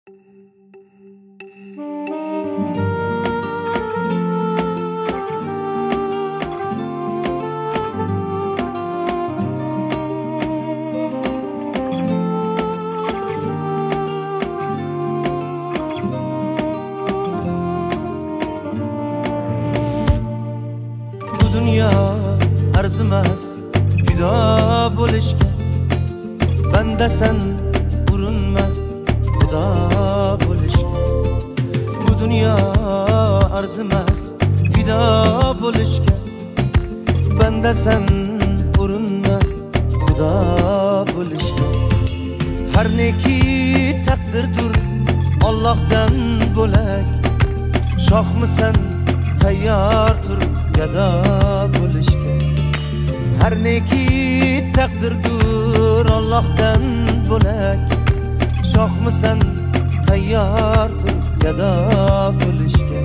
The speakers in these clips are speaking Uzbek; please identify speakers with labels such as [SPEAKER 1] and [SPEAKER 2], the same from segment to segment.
[SPEAKER 1] Dünya arzimas fido bo'lishga, banda sen urinma xudo bo'lishga. Bu dunyo arzimas fido bo'lishga, banda sen urinma xudo bo'lishga. Har neki taqdirdir Allohdan bo'lak, shohmisan tayyor tur gado bo'lishga. Har neki taqdirdir Allohdan bo'lak, shohmisan tayyor tur gado bo'lishga.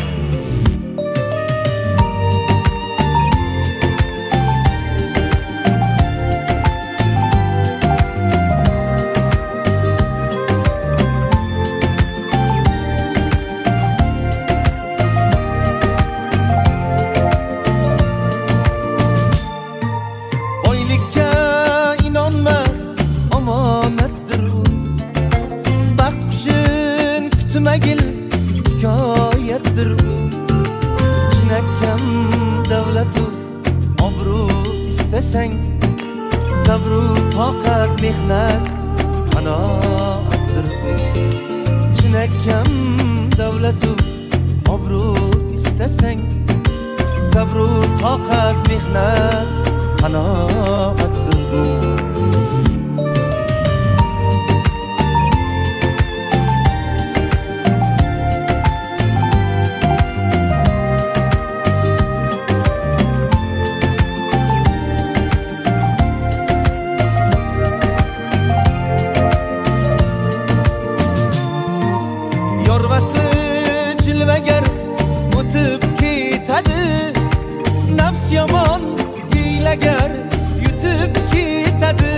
[SPEAKER 1] Hikoyatdir u, chinakam davlatu obro' istasang, sabru toqat mehnat qanoatdir u. Chinakam davlatu obro' istasang, sabru toqat mehnat qanoatdir u. Nafs yomon hiylagar yutib ketadi.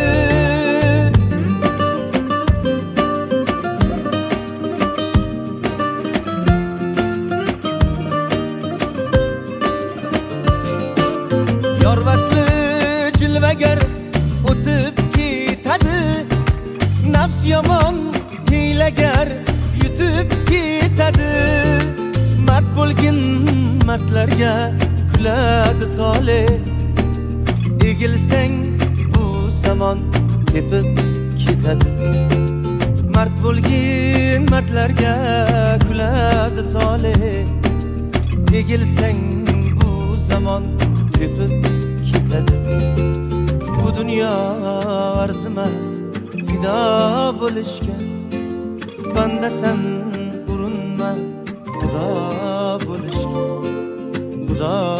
[SPEAKER 1] Yor vasli jilvagar o'tib ketadi. Nafs yomon hiylagar yutib ketadi. Mard bo'lgin mardlarga kuladi tole, egilsang bu zamon tepib ketadi. Mard bo'lgin mardlarga kuladi tole, egilsang bu zamon tepib ketadi. Bu dunyo arzimas fido bo'lishga, banda sen urinma xudo bo'lishga. Xudo